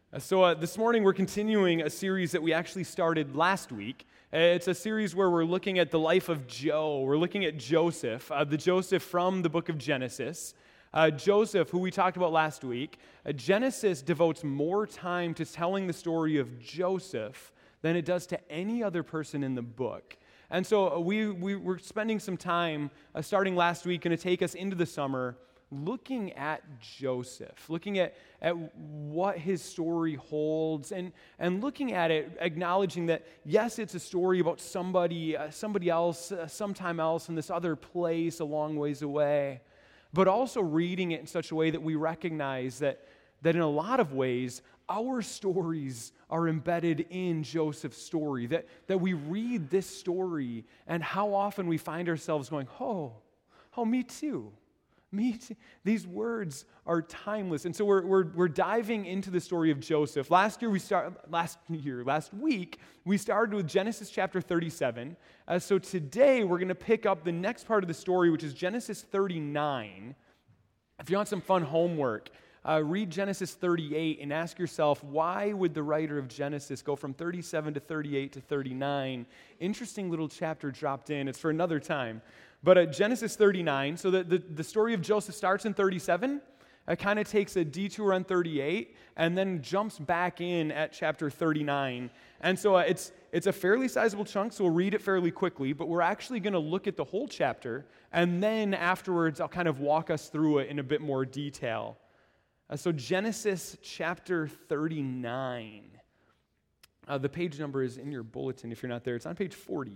This morning we're continuing a series that we actually started last week. It's a series where we're looking at the life of Joe. We're looking at Joseph, the Joseph from the book of Genesis. Joseph, who we talked about last week. Genesis devotes more time to telling the story of Joseph than it does to any other person in the book. And so we're spending some time, starting last week, going to take us into the summer, looking at Joseph, looking at what his story holds, and looking at it, acknowledging that, yes, it's a story about somebody else, sometime else in this other place a long ways away, but also reading it in such a way that we recognize that in a lot of ways, our stories are embedded in Joseph's story, that we read this story, and how often we find ourselves going, oh, me too. These words are timeless. And so we're diving into the story of Joseph. Last week, we started with Genesis chapter 37. So today, we're going to pick up the next part of the story, which is Genesis 39. If you want some fun homework, read Genesis 38 and ask yourself, why would the writer of Genesis go from 37 to 38 to 39? Interesting little chapter dropped in. It's for another time. But Genesis 39, so the story of Joseph starts in 37, kind of takes a detour on 38, and then jumps back in at chapter 39. And so it's a fairly sizable chunk, so we'll read it fairly quickly, but we're actually going to look at the whole chapter, and then afterwards I'll kind of walk us through it in a bit more detail. So Genesis chapter 39. The page number is in your bulletin if you're not there. It's on page 40.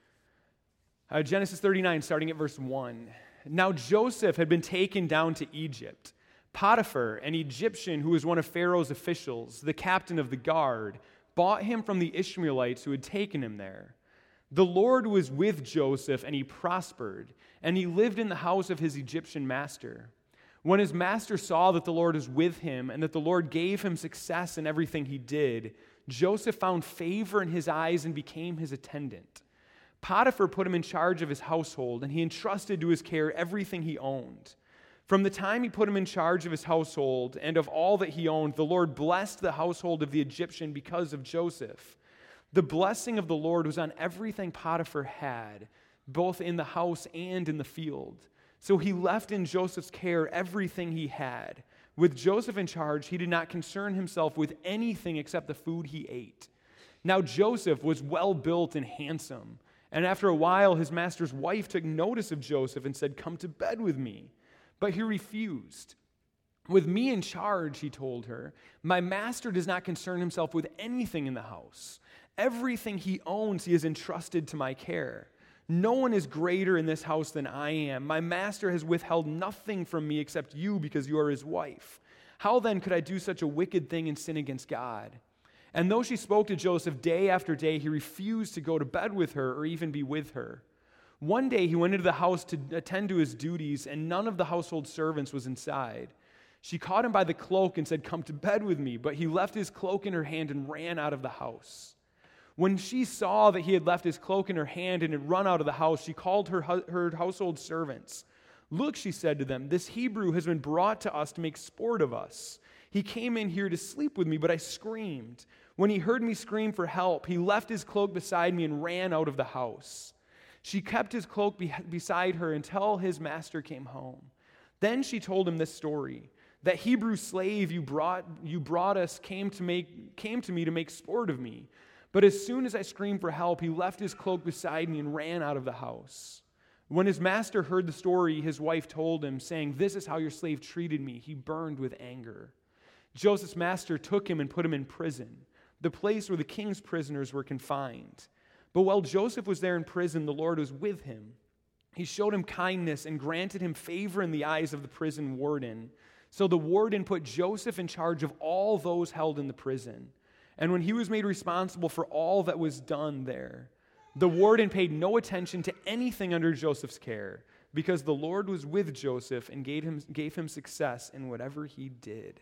Genesis 39, starting at verse 1. Now Joseph had been taken down to Egypt. Potiphar, an Egyptian who was one of Pharaoh's officials, the captain of the guard, bought him from the Ishmaelites who had taken him there. The Lord was with Joseph, and he prospered, and he lived in the house of his Egyptian master. When his master saw that the Lord was with him, and that the Lord gave him success in everything he did, Joseph found favor in his eyes and became his attendant. Potiphar put him in charge of his household, and he entrusted to his care everything he owned. From the time he put him in charge of his household and of all that he owned, the Lord blessed the household of the Egyptian because of Joseph. The blessing of the Lord was on everything Potiphar had, both in the house and in the field. So he left in Joseph's care everything he had. With Joseph in charge, he did not concern himself with anything except the food he ate. Now Joseph was well built and handsome. And after a while, his master's wife took notice of Joseph and said, "Come to bed with me." But he refused. "With me in charge," he told her, "my master does not concern himself with anything in the house. Everything he owns he has entrusted to my care. No one is greater in this house than I am. My master has withheld nothing from me except you because you are his wife. How then could I do such a wicked thing and sin against God?" And though she spoke to Joseph day after day, he refused to go to bed with her or even be with her. One day he went into the house to attend to his duties, and none of the household servants was inside. She caught him by the cloak and said, "Come to bed with me." But he left his cloak in her hand and ran out of the house. When she saw that he had left his cloak in her hand and had run out of the house, she called her household servants. "Look," she said to them, "this Hebrew has been brought to us to make sport of us. He came in here to sleep with me, but I screamed. When he heard me scream for help, he left his cloak beside me and ran out of the house." She kept his cloak beside her until his master came home. Then she told him this story. "That Hebrew slave you brought us came to me to make sport of me. But as soon as I screamed for help, he left his cloak beside me and ran out of the house." When his master heard the story, his wife told him, saying, "This is how your slave treated me." He burned with anger. Joseph's master took him and put him in prison, the place where the king's prisoners were confined. But while Joseph was there in prison, the Lord was with him. He showed him kindness and granted him favor in the eyes of the prison warden. So the warden put Joseph in charge of all those held in the prison. And when he was made responsible for all that was done there, the warden paid no attention to anything under Joseph's care, because the Lord was with Joseph and gave him success in whatever he did.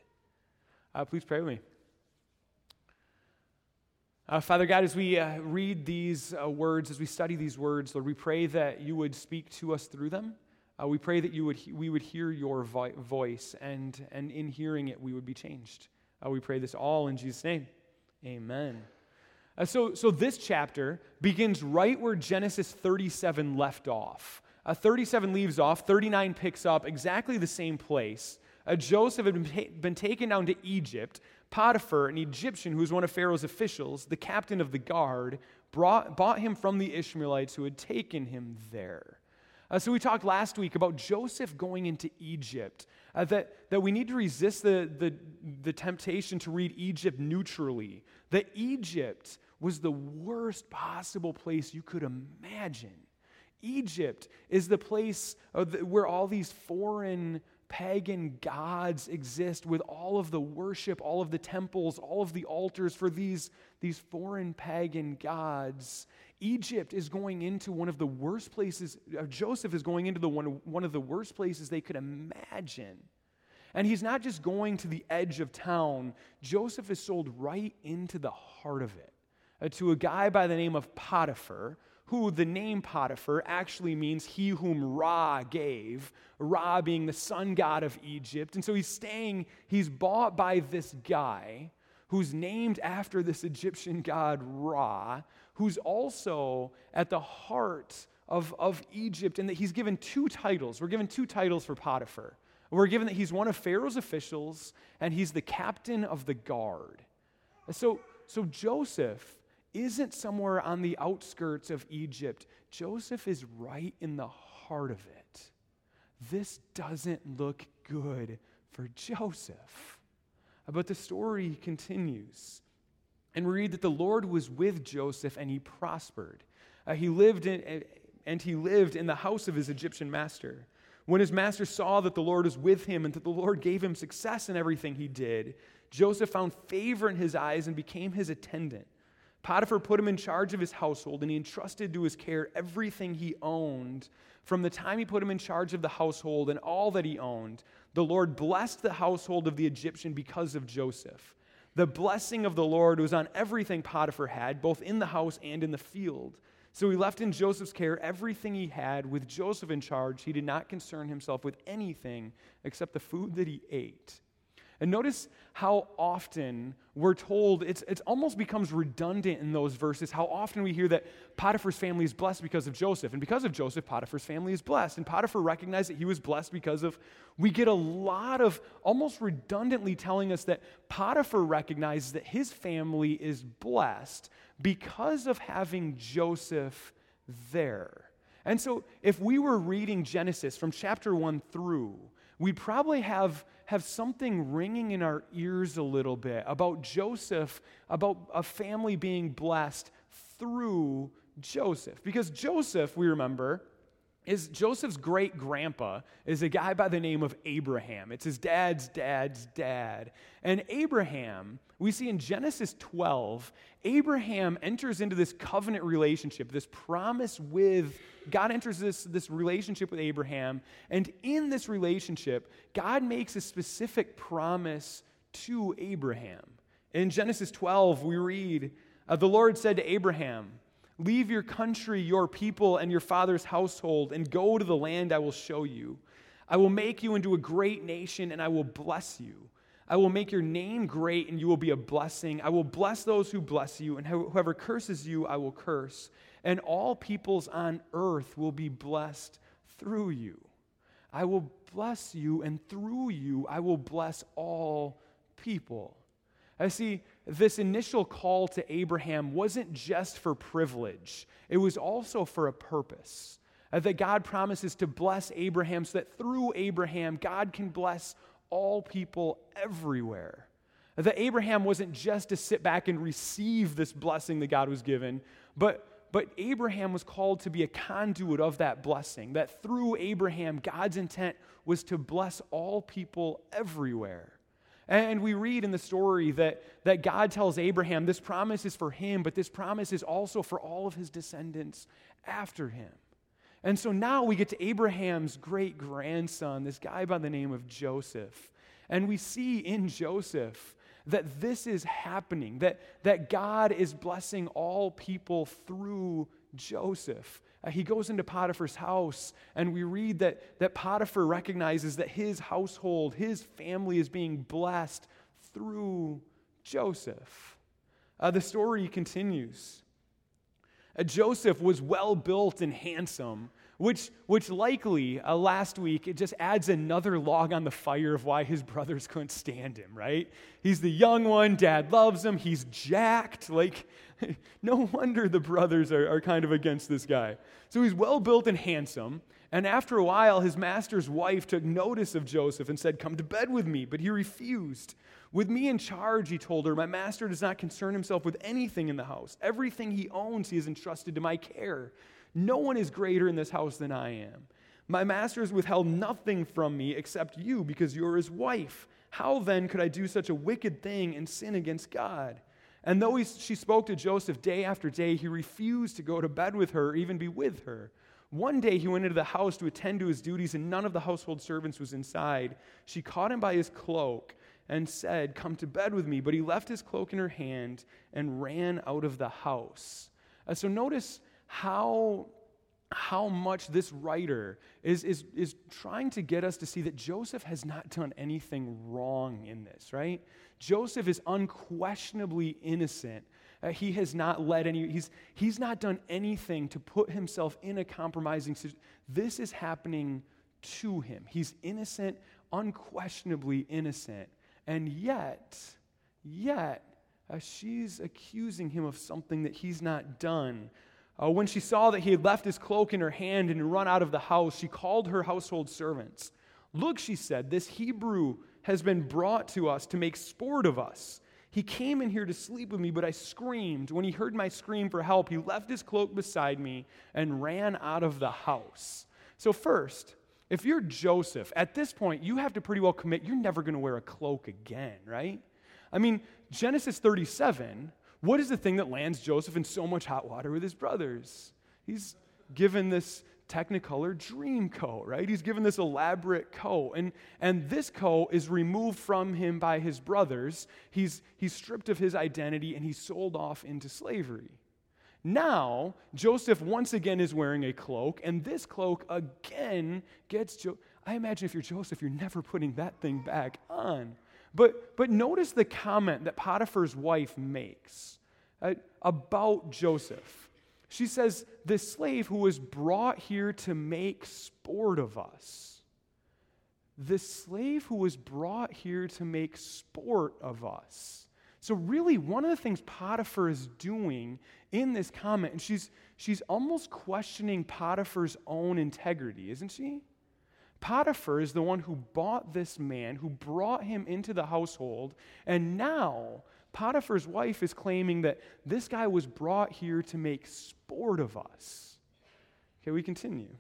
Please pray with me. Father God, as we read these words, as we study these words, Lord, we pray that you would speak to us through them. We pray that we would hear your voice, and in hearing it, we would be changed. We pray this all in Jesus' name. Amen. So this chapter begins right where Genesis 37 left off. 37 leaves off, 39 picks up exactly the same place. Joseph had been taken down to Egypt. Potiphar, an Egyptian who was one of Pharaoh's officials, the captain of the guard, bought him from the Ishmaelites who had taken him there. So we talked last week about Joseph going into Egypt, that we need to resist the temptation to read Egypt neutrally, that Egypt was the worst possible place you could imagine. Egypt is the place where all these foreign pagan gods exist, with all of the worship, all of the temples, all of the altars for these foreign pagan gods. Egypt is going into one of the worst places. Joseph is going into one of the worst places they could imagine. And he's not just going to the edge of town. Joseph is sold right into the heart of it, to a guy by the name of Potiphar, who the name Potiphar actually means he whom Ra gave, Ra being the sun god of Egypt. And so he's bought by this guy who's named after this Egyptian god Ra, who's also at the heart of Egypt, and that he's given two titles. We're given two titles for Potiphar. We're given that he's one of Pharaoh's officials, and he's the captain of the guard. So Joseph isn't somewhere on the outskirts of Egypt. Joseph is right in the heart of it. This doesn't look good for Joseph. But the story continues. And we read that the Lord was with Joseph and he prospered. He lived in the house of his Egyptian master. When his master saw that the Lord was with him and that the Lord gave him success in everything he did, Joseph found favor in his eyes and became his attendant. Potiphar put him in charge of his household, and he entrusted to his care everything he owned. From the time he put him in charge of the household and all that he owned, the Lord blessed the household of the Egyptian because of Joseph. The blessing of the Lord was on everything Potiphar had, both in the house and in the field. So he left in Joseph's care everything he had. With Joseph in charge, he did not concern himself with anything except the food that he ate. And notice how often we're told, it almost becomes redundant in those verses, how often we hear that Potiphar's family is blessed because of Joseph. And because of Joseph, Potiphar's family is blessed. And Potiphar recognized that he was blessed because of, we get a lot of almost redundantly telling us that Potiphar recognizes that his family is blessed because of having Joseph there. And so if we were reading Genesis from chapter 1 through, we'd probably have something ringing in our ears a little bit about Joseph, about a family being blessed through Joseph. Because Joseph, we remember, is Joseph's great-grandpa is a guy by the name of Abraham. It's his dad's dad's dad. And Abraham, we see in Genesis 12, Abraham enters into this covenant relationship, this promise with God enters this relationship with Abraham, and in this relationship, God makes a specific promise to Abraham. In Genesis 12, we read, the Lord said to Abraham, "Leave your country, your people, and your father's household, and go to the land I will show you. I will make you into a great nation, and I will bless you. I will make your name great, and you will be a blessing. I will bless those who bless you, and whoever curses you, I will curse. And all peoples on earth will be blessed through you. I will bless you, and through you, I will bless all people." I see this initial call to Abraham wasn't just for privilege. It was also for a purpose. That God promises to bless Abraham so that through Abraham, God can bless all people everywhere. That Abraham wasn't just to sit back and receive this blessing that God was given, but Abraham was called to be a conduit of that blessing. That through Abraham, God's intent was to bless all people everywhere. And we read in the story that God tells Abraham this promise is for him, but this promise is also for all of his descendants after him. And so now we get to Abraham's great-grandson, this guy by the name of Joseph. And we see in Joseph that this is happening, that God is blessing all people through Joseph. He goes into Potiphar's house, and we read that Potiphar recognizes that his household, his family is being blessed through Joseph. The story continues. Joseph was well built and handsome, which likely, last week, it just adds another log on the fire of why his brothers couldn't stand him, right? He's the young one, dad loves him, he's jacked, no wonder the brothers are kind of against this guy. So he's well built and handsome, and after a while, his master's wife took notice of Joseph and said, "Come to bed with me," but he refused. "With me in charge," he told her, "my master does not concern himself with anything in the house. Everything he owns he has entrusted to my care. No one is greater in this house than I am. My master has withheld nothing from me except you, because you're his wife. How then could I do such a wicked thing and sin against God?" And though she spoke to Joseph day after day, he refused to go to bed with her or even be with her. One day he went into the house to attend to his duties, and none of the household servants was inside. She caught him by his cloak and said, "Come to bed with me." But he left his cloak in her hand and ran out of the house. So notice how much this writer is trying to get us to see that Joseph has not done anything wrong in this, right? Joseph is unquestionably innocent. He has not he's not done anything to put himself in a compromising situation. This is happening to him. He's innocent, unquestionably innocent. And yet, she's accusing him of something that he's not done. When she saw that he had left his cloak in her hand and run out of the house, she called her household servants. "Look," she said, "this Hebrew has been brought to us to make sport of us. He came in here to sleep with me, but I screamed. When he heard my scream for help, he left his cloak beside me and ran out of the house." So first, if you're Joseph, at this point, you have to pretty well commit you're never going to wear a cloak again, right? I mean, Genesis 37, what is the thing that lands Joseph in so much hot water with his brothers? He's given this Technicolor dream coat, right? He's given this elaborate coat, and this coat is removed from him by his brothers. He's stripped of his identity, and he's sold off into slavery. Now, Joseph once again is wearing a cloak, and this cloak again gets I imagine if you're Joseph, you're never putting that thing back on. But notice the comment that Potiphar's wife makes about Joseph. She says, "This slave who was brought here to make sport of us." The slave who was brought here to make sport of us. So really, one of the things Potiphar is doing in this comment, and she's almost questioning Potiphar's own integrity, isn't she? Potiphar is the one who bought this man, who brought him into the household, and now Potiphar's wife is claiming that this guy was brought here to make sport of us. Okay, we continue.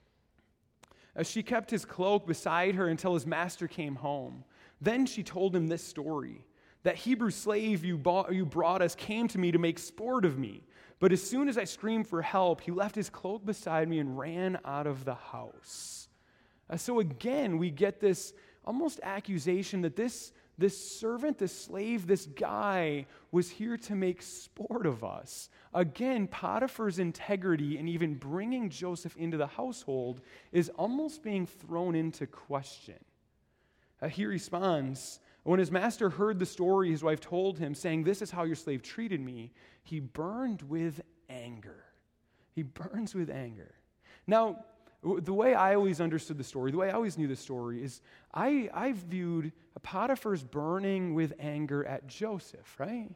She kept his cloak beside her until his master came home. Then she told him this story. "That Hebrew slave you brought us came to me to make sport of me. But as soon as I screamed for help, he left his cloak beside me and ran out of the house." So again, we get this almost accusation that this servant, this slave, this guy was here to make sport of us. Again, Potiphar's integrity in even bringing Joseph into the household is almost being thrown into question. He responds, "When his master heard the story his wife told him, saying, 'This is how your slave treated me,' he burned with anger." He burns with anger. Now, the way I always understood the story, the way I always knew the story is I viewed Potiphar's burning with anger at Joseph, right?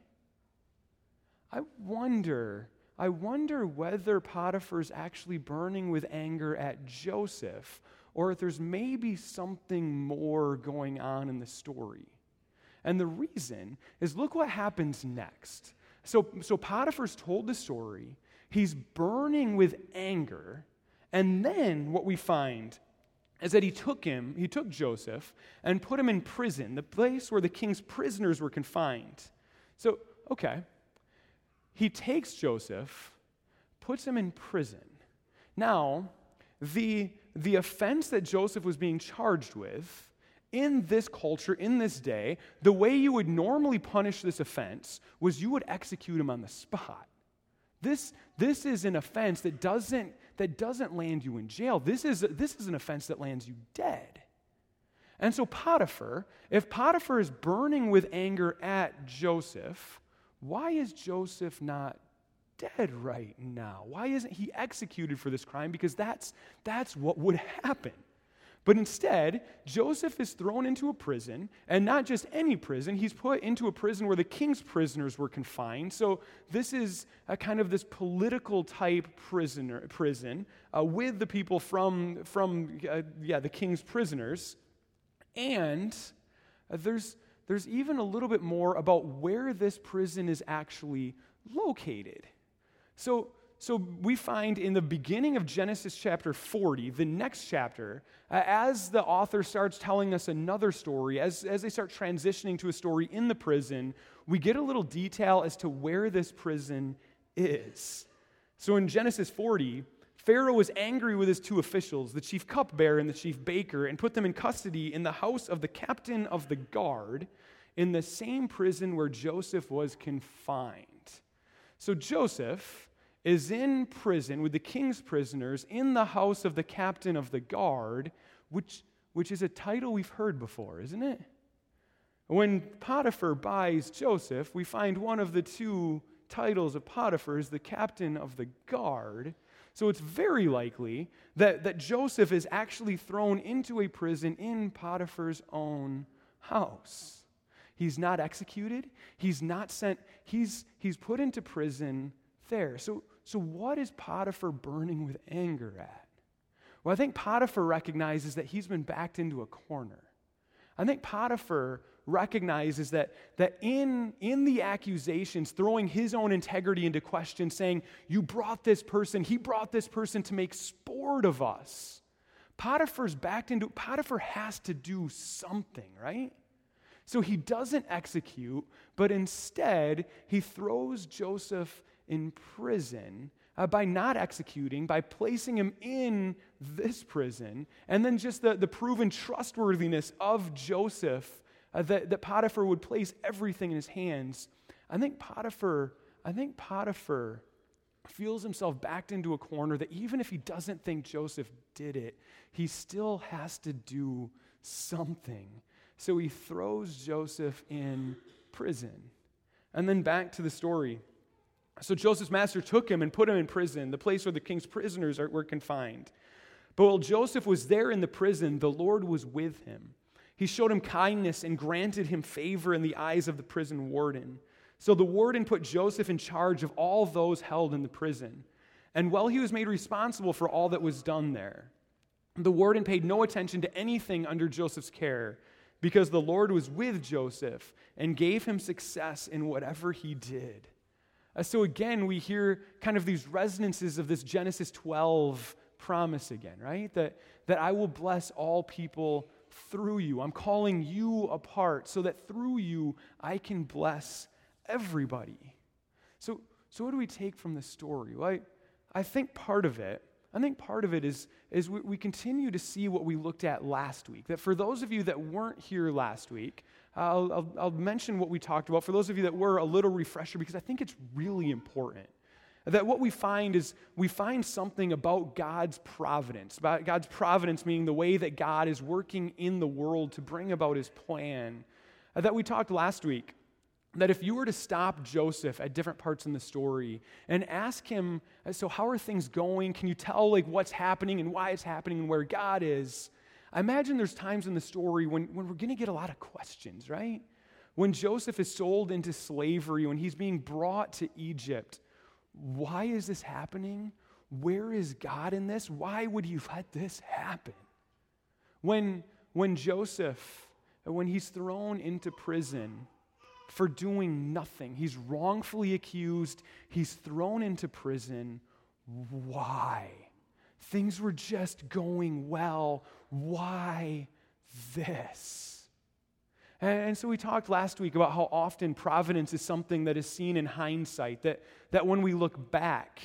I wonder whether Potiphar's actually burning with anger at Joseph, or if there's maybe something more going on in the story. And the reason is, look what happens next. So Potiphar's told the story. He's burning with anger. And then what we find is that he took Joseph, and put him in prison, the place where the king's prisoners were confined. So, okay, he takes Joseph, puts him in prison. Now, the offense that Joseph was being charged with, in this culture, in this day, the way you would normally punish this offense was you would execute him on the spot. This is an offense that doesn't land you in jail. This is an offense that lands you dead. And so if Potiphar is burning with anger at Joseph, why is Joseph not dead right now? Why isn't he executed for this crime? Because that's what would happen. But instead, Joseph is thrown into a prison, and not just any prison. He's put into a prison where the king's prisoners were confined. So this is a kind of this political type prison with the people from the king's prisoners. And there's even a little bit more about where this prison is actually located. So we find in the beginning of Genesis chapter 40, the next chapter, as the author starts telling us another story, as they start transitioning to a story in the prison, we get a little detail as to where this prison is. So in Genesis 40, Pharaoh was angry with his two officials, the chief cupbearer and the chief baker, and put them in custody in the house of the captain of the guard in the same prison where Joseph was confined. So Joseph is in prison with the king's prisoners in the house of the captain of the guard, which is a title we've heard before, isn't it? When Potiphar buys Joseph, we find one of the two titles of Potiphar is the captain of the guard. So it's very likely that Joseph is actually thrown into a prison in Potiphar's own house. He's not executed. He's not sent. He's put into prison there. So what is Potiphar burning with anger at? Well, I think Potiphar recognizes that he's been backed into a corner. I think Potiphar recognizes that in the accusations, throwing his own integrity into question, saying, he brought this person to make sport of us. Potiphar has to do something, right? So he doesn't execute, but instead he throws Joseph in prison by not executing, by placing him in this prison, and then just the proven trustworthiness of Joseph, that Potiphar would place everything in his hands. I think Potiphar feels himself backed into a corner that even if he doesn't think Joseph did it, he still has to do something. So he throws Joseph in prison. And then back to the story. So Joseph's master took him and put him in prison, the place where the king's prisoners were confined. But while Joseph was there in the prison, the Lord was with him. He showed him kindness and granted him favor in the eyes of the prison warden. So the warden put Joseph in charge of all those held in the prison. And while he was made responsible for all that was done there, the warden paid no attention to anything under Joseph's care, because the Lord was with Joseph and gave him success in whatever he did. So again, we hear kind of these resonances of this Genesis 12 promise again, right? That I will bless all people through you. I'm calling you apart so that through you I can bless everybody. So what do we take from this story? Well, I think part of it is we continue to see what we looked at last week. That for those of you that weren't here last week, I'll mention what we talked about. For those of you that were, a little refresher, because I think it's really important. That what we find is we find something about God's providence meaning the way that God is working in the world to bring about his plan. That we talked last week. That if you were to stop Joseph at different parts in the story and ask him, so how are things going? Can you tell what's happening and why it's happening and where God is? I imagine there's times in the story when we're going to get a lot of questions, right? When Joseph is sold into slavery, when he's being brought to Egypt, why is this happening? Where is God in this? Why would he let this happen? When Joseph, when he's thrown into prison for doing nothing, he's wrongfully accused, he's thrown into prison, why? Things were just going well. Why this? And so we talked last week about how often providence is something that is seen in hindsight, that when we look back,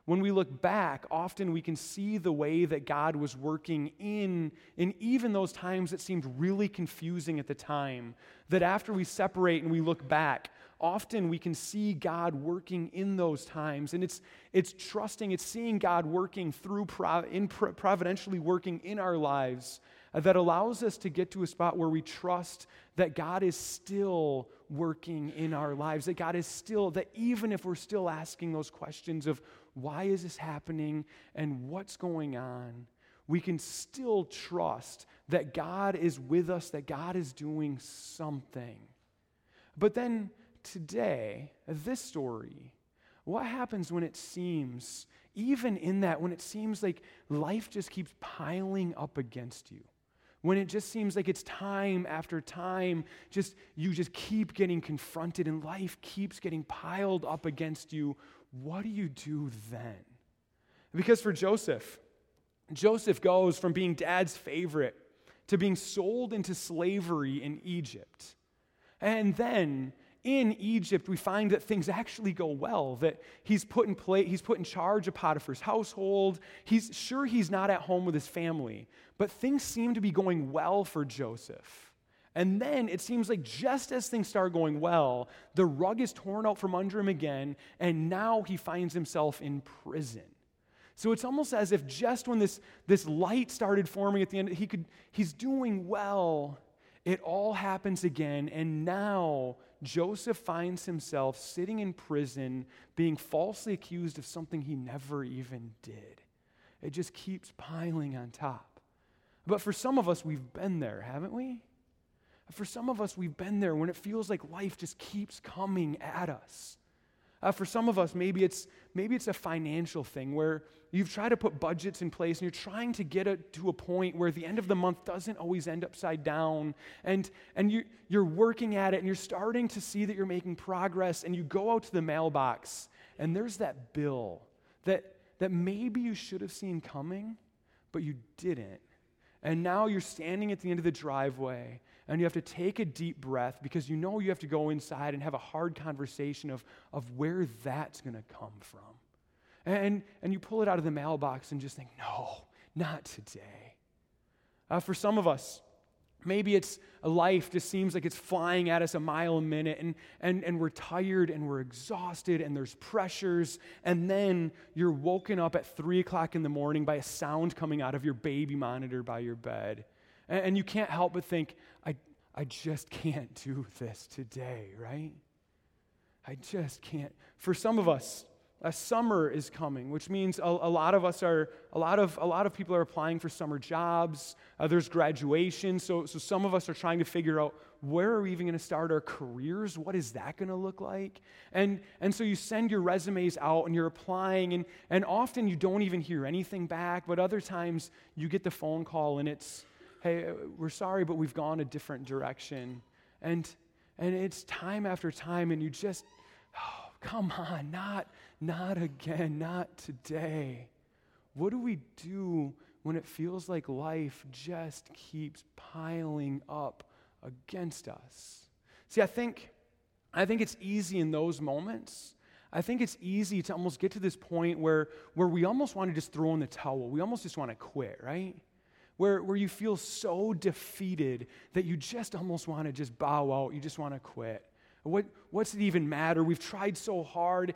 often we can see the way that God was working in even those times that seemed really confusing at the time, that after we separate and we look back, often we can see God working in those times. And it's trusting, it's seeing God working through, providentially working in our lives that allows us to get to a spot where we trust that God is still working in our lives, that God is still, that even if we're still asking those questions of why is this happening and what's going on, we can still trust that God is with us, that God is doing something. But then today, this story, what happens when it seems, even in that, when it seems like life just keeps piling up against you? When it just seems like it's time after time, you just keep getting confronted and life keeps getting piled up against you, what do you do then? Because for Joseph goes from being dad's favorite to being sold into slavery in Egypt. And then in Egypt, we find that things actually go well, that he's put in charge of Potiphar's household. He's not at home with his family, but things seem to be going well for Joseph. And then it seems like just as things start going well, the rug is torn out from under him again, and now he finds himself in prison. So it's almost as if just when this light started forming at the end, he's doing well, it all happens again, and now Joseph finds himself sitting in prison, being falsely accused of something he never even did. It just keeps piling on top. But for some of us, we've been there, haven't we? For some of us, we've been there when it feels like life just keeps coming at us. For some of us, maybe it's a financial thing where you've tried to put budgets in place and you're trying to get it to a point where the end of the month doesn't always end upside down, and you're working at it and you're starting to see that you're making progress, and you go out to the mailbox and there's that bill that maybe you should have seen coming, but you didn't. And now you're standing at the end of the driveway and you have to take a deep breath because you know you have to go inside and have a hard conversation of where that's going to come from. And you pull it out of the mailbox and just think, no, not today. For some of us, maybe it's a life just seems like it's flying at us a mile a minute, and we're tired and we're exhausted and there's pressures, and then you're woken up at 3 o'clock in the morning by a sound coming out of your baby monitor by your bed. And you can't help but think, I just can't do this today, right? I just can't. For some of us, summer is coming, which means a lot of people are applying for summer jobs. There's graduation, so some of us are trying to figure out where are we even going to start our careers? What is that going to look like? And so you send your resumes out and you're applying, and often you don't even hear anything back, but other times you get the phone call and it's, hey, we're sorry, but we've gone a different direction. And it's time after time, and you just, oh, come on, not again, not today. What do we do when it feels like life just keeps piling up against us? See, I think it's easy in those moments. I think it's easy to almost get to this point where we almost want to just throw in the towel. We almost just want to quit, right? Where you feel so defeated that you just almost want to just bow out. You just want to quit. What's it even matter? We've tried so hard.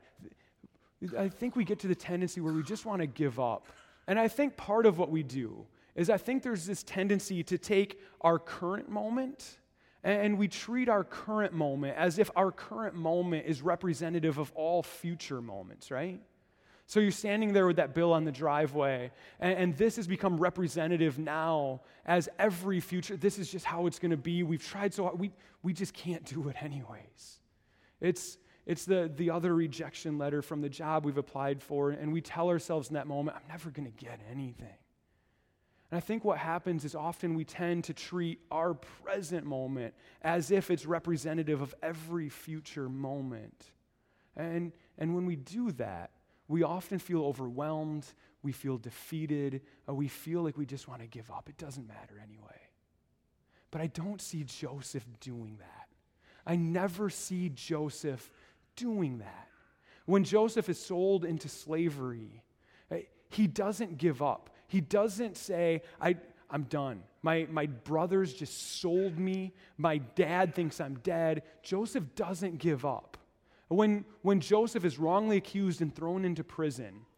I think we get to the tendency where we just want to give up. And I think part of what we do is I think there's this tendency to take our current moment and we treat our current moment as if our current moment is representative of all future moments, right? So you're standing there with that bill on the driveway, and this has become representative now as every future. This is just how it's going to be. We've tried so hard. We just can't do it anyways. It's the other rejection letter from the job we've applied for, and we tell ourselves in that moment, I'm never going to get anything. And I think what happens is often we tend to treat our present moment as if it's representative of every future moment. And when we do that, we often feel overwhelmed, we feel defeated, we feel like we just want to give up. It doesn't matter anyway. But I don't see Joseph doing that. I never see Joseph doing that. When Joseph is sold into slavery, he doesn't give up. He doesn't say, I'm done. My brothers just sold me. My dad thinks I'm dead. Joseph doesn't give up. When Joseph is wrongly accused and thrown into prison,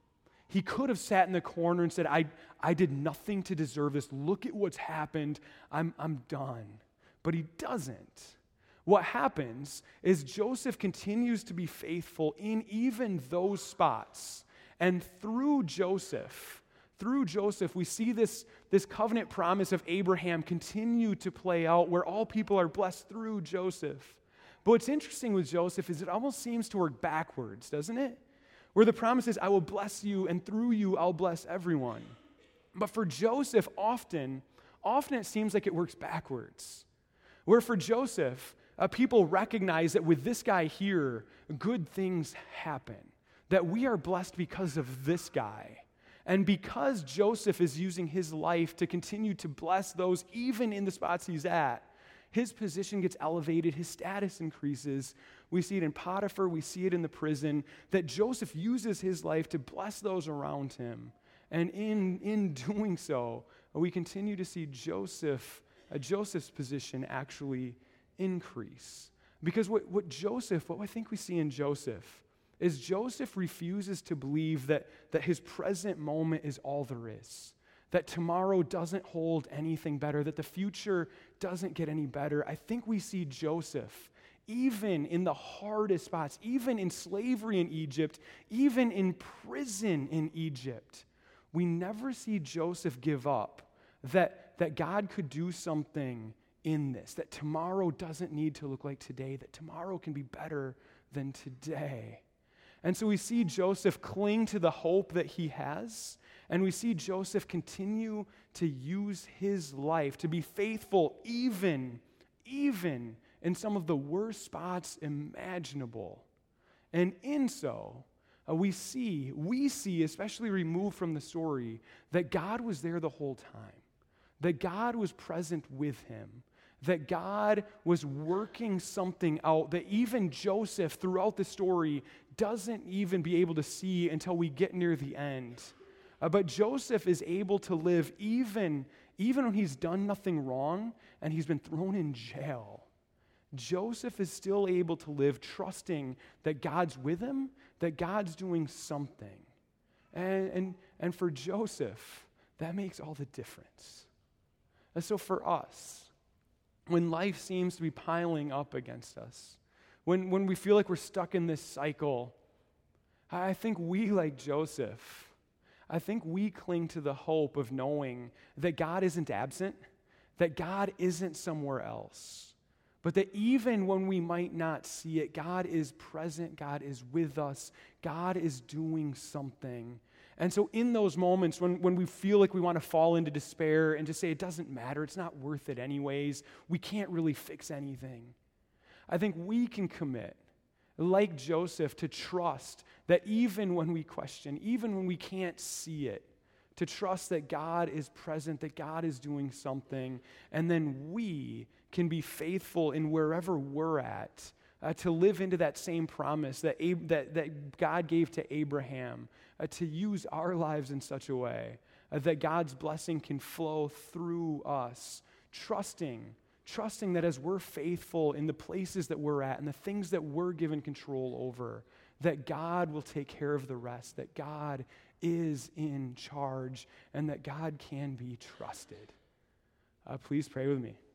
He could have sat in the corner and said, I did nothing to deserve this. Look at what's happened. I'm done. But he doesn't. What happens is Joseph continues to be faithful in even those spots. And through Joseph, we see this covenant promise of Abraham continue to play out where all people are blessed through Joseph. But what's interesting with Joseph is it almost seems to work backwards, doesn't it? Where the promise is, I will bless you, and through you, I'll bless everyone. But for Joseph, often it seems like it works backwards. Where for Joseph, people recognize that with this guy here, good things happen. That we are blessed because of this guy. And because Joseph is using his life to continue to bless those even in the spots he's at, his position gets elevated, his status increases. We see it in Potiphar, we see it in the prison, that Joseph uses his life to bless those around him. And in doing so, we continue to see Joseph's position actually increase. Because what I think we see in Joseph is Joseph refuses to believe that his present moment is all there is. That tomorrow doesn't hold anything better, that the future doesn't get any better. I think we see Joseph, even in the hardest spots, even in slavery in Egypt, even in prison in Egypt, we never see Joseph give up, that God could do something in this, that tomorrow doesn't need to look like today, that tomorrow can be better than today. And so we see Joseph cling to the hope that he has, and we see Joseph continue to use his life to be faithful even in some of the worst spots imaginable. And in so, we see, especially removed from the story, that God was there the whole time, that God was present with him, that God was working something out that even Joseph throughout the story doesn't even be able to see until we get near the end. But Joseph is able to live even when he's done nothing wrong and he's been thrown in jail. Joseph is still able to live trusting that God's with him, that God's doing something. And for Joseph, that makes all the difference. And so for us, when life seems to be piling up against us, when we feel like we're stuck in this cycle, I think we, like Joseph, I think we cling to the hope of knowing that God isn't absent, that God isn't somewhere else, but that even when we might not see it, God is present, God is with us, God is doing something. And so in those moments when we feel like we want to fall into despair and just say it doesn't matter, it's not worth it anyways, we can't really fix anything, I think we can commit, like Joseph, to trust that even when we question, even when we can't see it, to trust that God is present, that God is doing something, and then we can be faithful in wherever we're at to live into that same promise that God gave to Abraham, to use our lives in such a way that God's blessing can flow through us, trusting that as we're faithful in the places that we're at and the things that we're given control over, that God will take care of the rest, that God is in charge, and that God can be trusted. Please pray with me.